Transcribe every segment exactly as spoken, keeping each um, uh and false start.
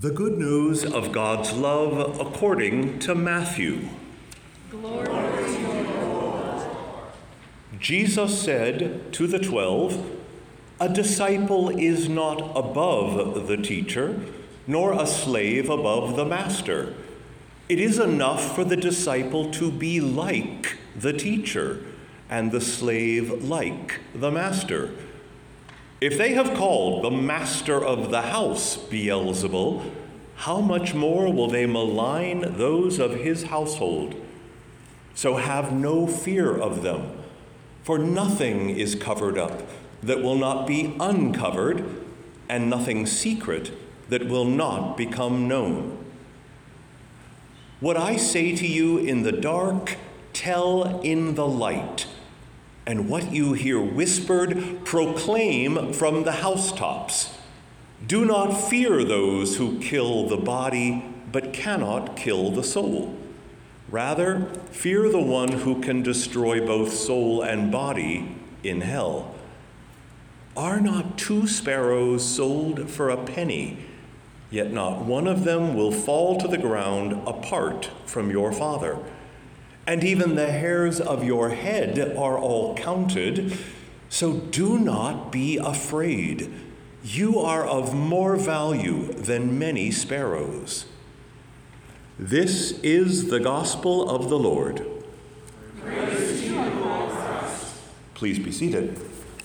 The good news of God's love according to Matthew. Glory to you, Lord. Jesus said to the twelve, "A disciple is not above the teacher, nor a slave above the master. It is enough for the disciple to be like the teacher, and the slave like the master. If they have called the master of the house Beelzebul, how much more will they malign those of his household? So have no fear of them, for nothing is covered up that will not be uncovered, and nothing secret that will not become known. What I say to you in the dark, tell in the light, and what you hear whispered, proclaim from the housetops. Do not fear those who kill the body, but cannot kill the soul. Rather, fear the one who can destroy both soul and body in hell. Are not two sparrows sold for a penny? Yet not one of them will fall to the ground apart from your Father. And even the hairs of your head are all counted, so do not be afraid. You are of more value than many sparrows." This is the gospel of the Lord. Praise to you, Lord Christ. Please be seated.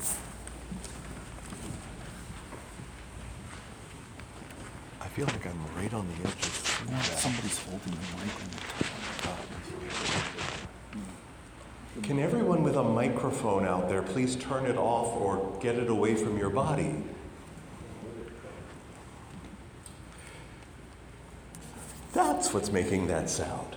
I feel like I'm right on the edge of yeah, somebody's holding the mic on the top. Can everyone with a microphone out there please turn it off or get it away from your body? That's what's making that sound.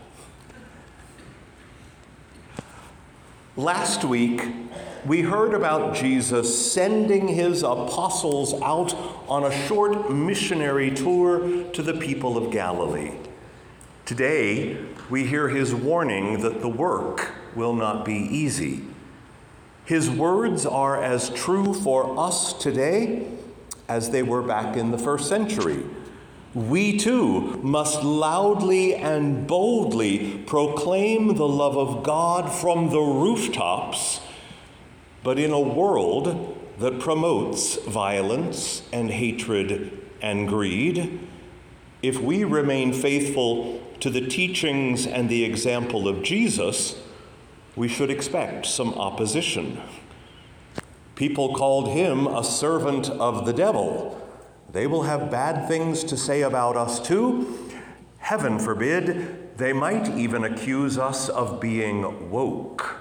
Last week, we heard about Jesus sending his apostles out on a short missionary tour to the people of Galilee. Today, we hear his warning that the work will not be easy. His words are as true for us today as they were back in the first century. We too must loudly and boldly proclaim the love of God from the rooftops, but in a world that promotes violence and hatred and greed. If we remain faithful to the teachings and the example of Jesus, we should expect some opposition. People called him a servant of the devil. They will have bad things to say about us too. Heaven forbid, they might even accuse us of being woke.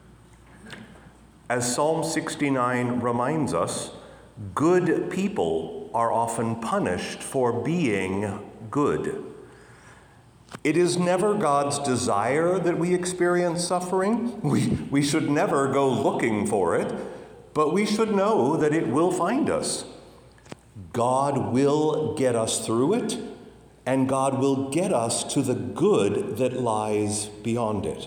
As Psalm sixty-nine reminds us, good people are often punished for being good. It is never God's desire that we experience suffering. We, we should never go looking for it, but we should know that it will find us. God will get us through it, and God will get us to the good that lies beyond it.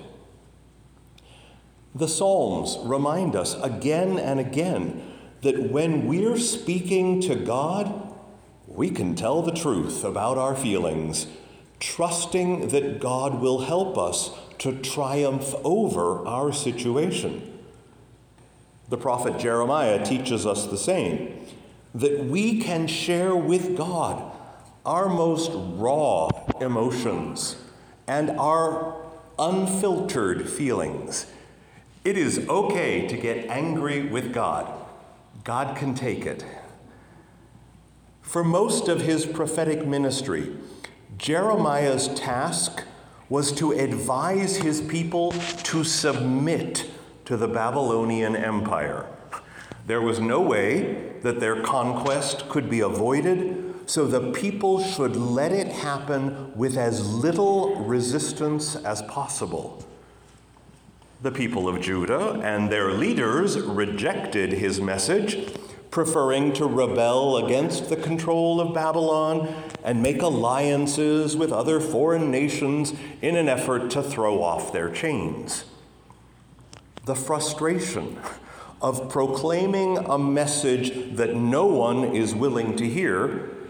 The Psalms remind us again and again that when we're speaking to God, we can tell the truth about our feelings, trusting that God will help us to triumph over our situation. The prophet Jeremiah teaches us the same, that we can share with God our most raw emotions and our unfiltered feelings. It is okay to get angry with God. God can take it. For most of his prophetic ministry, Jeremiah's task was to advise his people to submit to the Babylonian Empire. There was no way that their conquest could be avoided, so the people should let it happen with as little resistance as possible. The people of Judah and their leaders rejected his message, preferring to rebel against the control of Babylon and make alliances with other foreign nations in an effort to throw off their chains. The frustration of proclaiming a message that no one is willing to hear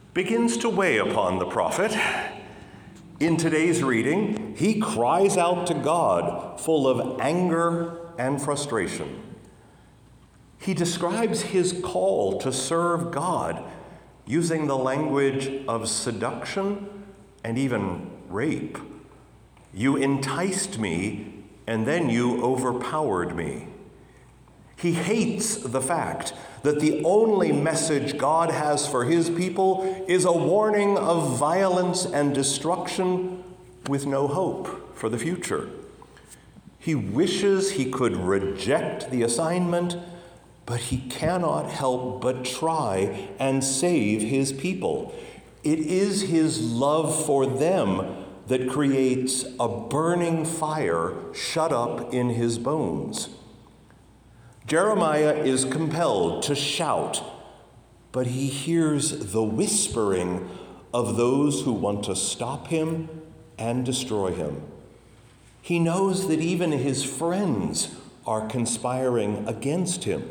begins to weigh upon the prophet. In today's reading, he cries out to God, full of anger and frustration. He describes his call to serve God using the language of seduction and even rape. You enticed me, and then you overpowered me. He hates the fact that the only message God has for his people is a warning of violence and destruction with no hope for the future. He wishes he could reject the assignment, but he cannot help but try and save his people. It is his love for them that creates a burning fire shut up in his bones. Jeremiah is compelled to shout, but he hears the whispering of those who want to stop him and destroy him. He knows that even his friends are conspiring against him.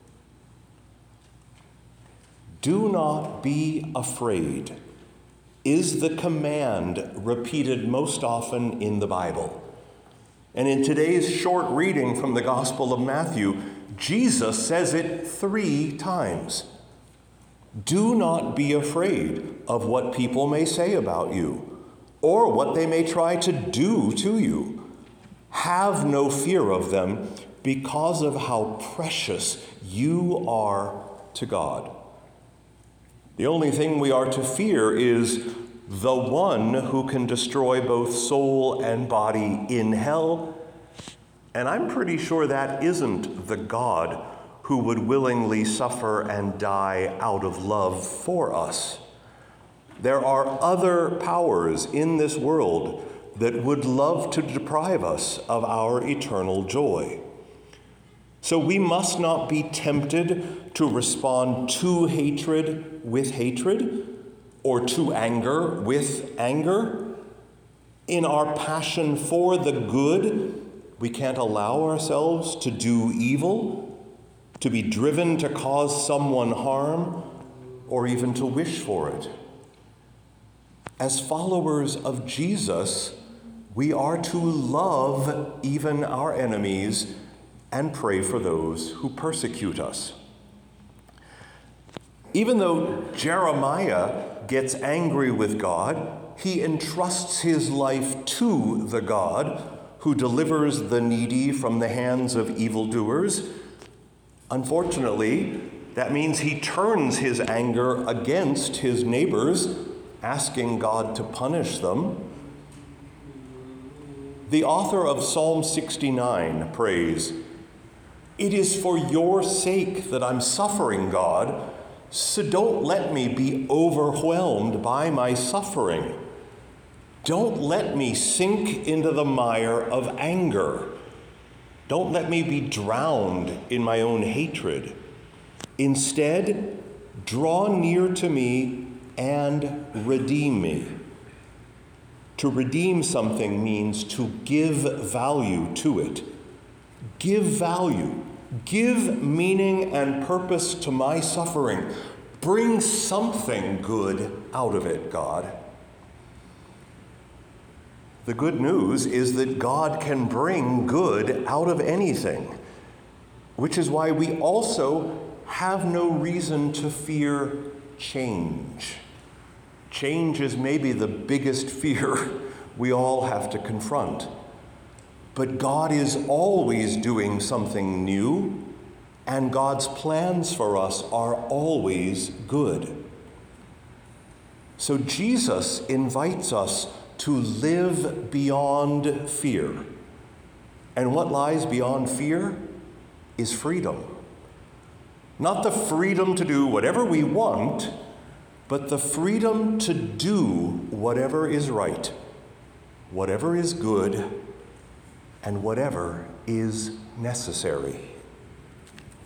Do not be afraid is the command repeated most often in the Bible. And in today's short reading from the Gospel of Matthew, Jesus says it three times. Do not be afraid of what people may say about you or what they may try to do to you. Have no fear of them because of how precious you are to God. The only thing we are to fear is the one who can destroy both soul and body in hell. And I'm pretty sure that isn't the God who would willingly suffer and die out of love for us. There are other powers in this world that would love to deprive us of our eternal joy. So we must not be tempted to respond to hatred with hatred or to anger with anger. In our passion for the good, we can't allow ourselves to do evil, to be driven to cause someone harm, or even to wish for it. As followers of Jesus, we are to love even our enemies and pray for those who persecute us. Even though Jeremiah gets angry with God, he entrusts his life to the God who delivers the needy from the hands of evildoers. Unfortunately, that means he turns his anger against his neighbors, asking God to punish them. The author of Psalm sixty-nine prays, "It is for your sake that I'm suffering, God, so don't let me be overwhelmed by my suffering. Don't let me sink into the mire of anger. Don't let me be drowned in my own hatred. Instead, draw near to me and redeem me." To redeem something means to give value to it. Give value. Give meaning and purpose to my suffering. Bring something good out of it, God. The good news is that God can bring good out of anything, which is why we also have no reason to fear change. Change is maybe the biggest fear we all have to confront. But God is always doing something new, and God's plans for us are always good. So Jesus invites us to live beyond fear. And what lies beyond fear is freedom. Not the freedom to do whatever we want, but the freedom to do whatever is right, whatever is good, and whatever is necessary.